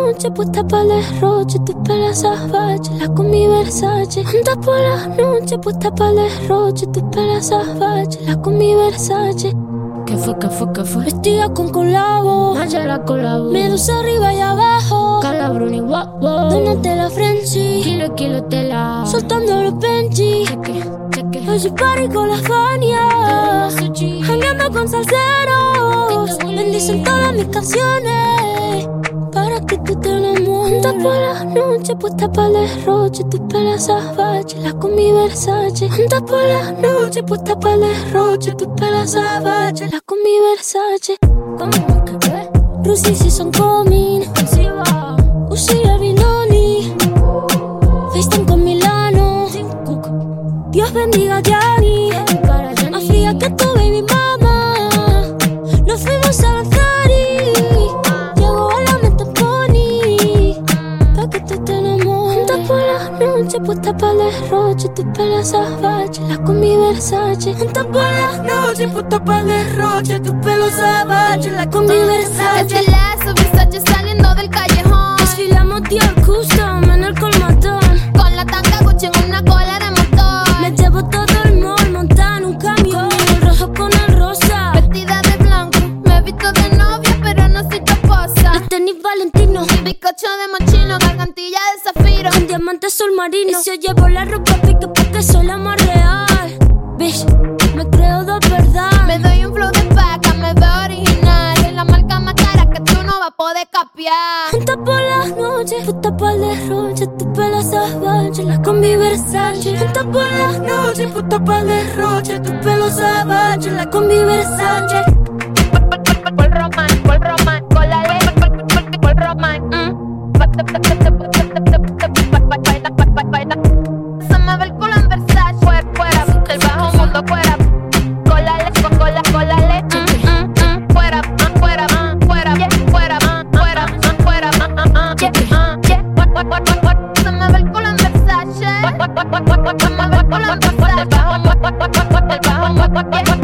noche, puesta para el derroche, tu pelo salvaje, la con mi Versace. Anda por la noche, puesta para el derroche, tu pelo salvaje, la con mi Versace. ¿Qué fue? Vestida con colabo, Mayela colabo, medusa arriba y abajo, Calabruni guapo, donate la Frenchy, kilo tela, soltando los Benji. cheque, Hoy party con la Fania, jangueando con salseros, bendicen todas mis canciones para que tú te enamores. Anda por la noche, puesta para el derroche, tu pelo salvaje, la con mi Versace. Anda por la noche, puesta para el derroche, tu pelo salvaje, la con mi Versace. ¿Cómo que qué? Rusi si son coming, Uzi Avinoni, FaceTime con Milano, Dios bendiga a Gianni, más fría que tu baby mama. Nos fuimos a Bacari, llegó a la mente Pony, pa' que tú te enamores. Anda por la noche, puesta para el derroche, tu pelo salvaje, la con mi Versace. Anda por la noche, puesta para el derroche, tu pelo salvaje, la con mi Versace. Es el lazo, Versace saliendo del callejón. Desfilamos Dior Custom en el colmatón, Con la tanga Gucci en una cola de motor. me llevo todo el mall, montada en un camión, el rojo con el rosa, Vestida de blanco, me he visto de novia, pero no soy tu esposa. el tenis Valentino, Bizcocho de mochino, gargantilla de zafiro. con diamantes sol marino. Y si yo llevo la ropa pique porque soy la más real. Bitch, me creo de verdad. Me doy un flow de paca, me veo original. Es la marca más cara que tú no vas a poder capiar. Anda por las noches, puesta para el derroche, tu pelo salvaje, la con mi Versace. Anda por las noches, puesta para el derroche, tu pelo salvaje, la con mi Versace. Por Roman, con la ley, por Roman. Se me ve el culo en Versace, fuera, del bajo mundo, fuera. Con la leche, fuera, se me ve el culo en Versace. Se me ve el culo en Versace, del bajo mundo,